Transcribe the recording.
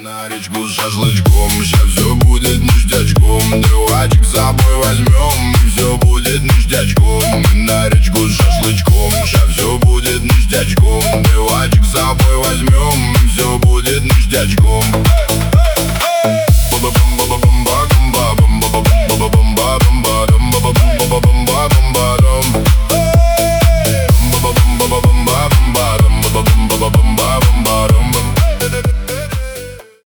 На речку с шашлычком, ща все будет ништячком. Девочек с собой возьмем, и все будет ништячком. Мы на речку с шашлычком, ща все будет ништячком. Девочек с собой возьмем, и все будет ништячком.